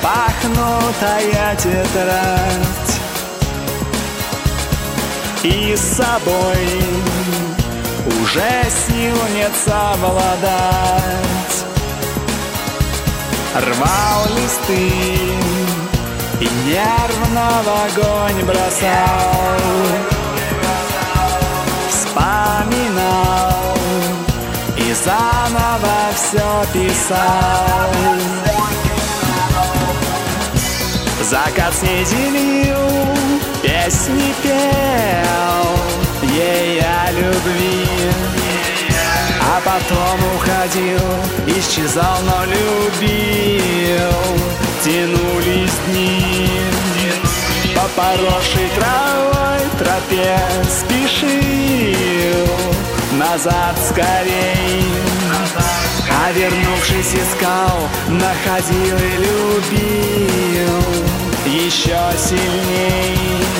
распахнутая тетрадь, и с собой уже сил нет совладать. Рвал листы и нервно в огонь бросал, вспоминал и заново все писал. Закат снедилил, песни пел ей о любви, а потом уходил, исчезал, но любил. Тянулись дни по поросшей травой тропе, спешил назад скорей, а вернувшись искал, находил и любил еще сильней.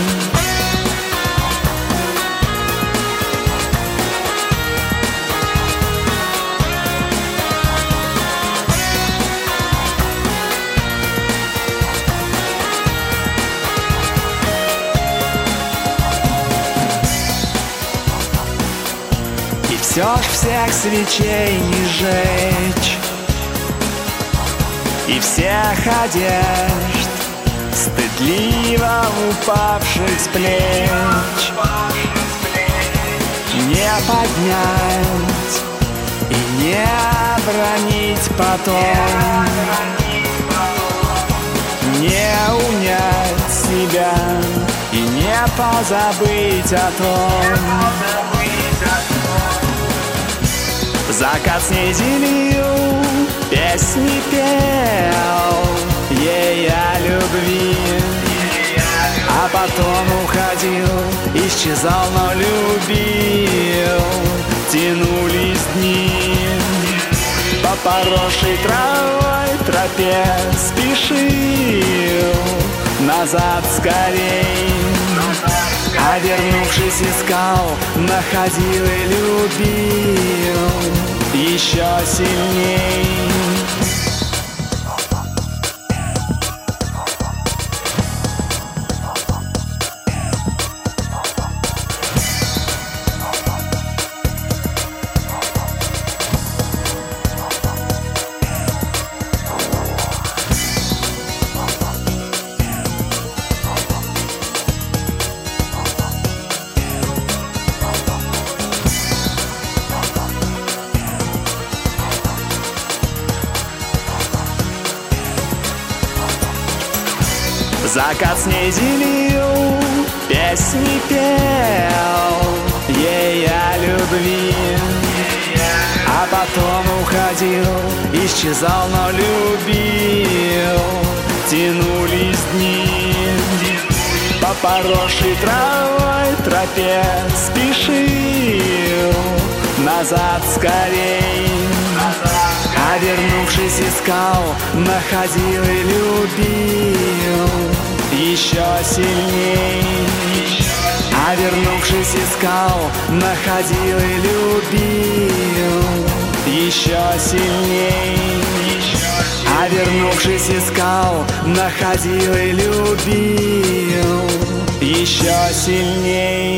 Все ж всех свечей не жечь, и всех одежд стыдливо упавших с плеч не поднять и не обронить потом, не унять себя и не позабыть о том. Закат снедилил, песни пел ей о любви, а потом уходил, исчезал, но любил. Тянулись дни по поросшей травой тропе, спешил назад скорей, а вернувшись искал, находил и любил еще сильней. Закат снедилил, песни пел ей о любви, а потом уходил, исчезал, но любил. Тянулись дни по поросшей травой тропе, спешил назад скорей, а вернувшись искал, находил и любил еще сильней, а вернувшись искал, находил и любил еще сильней, а вернувшись искал, находил и любил еще сильней.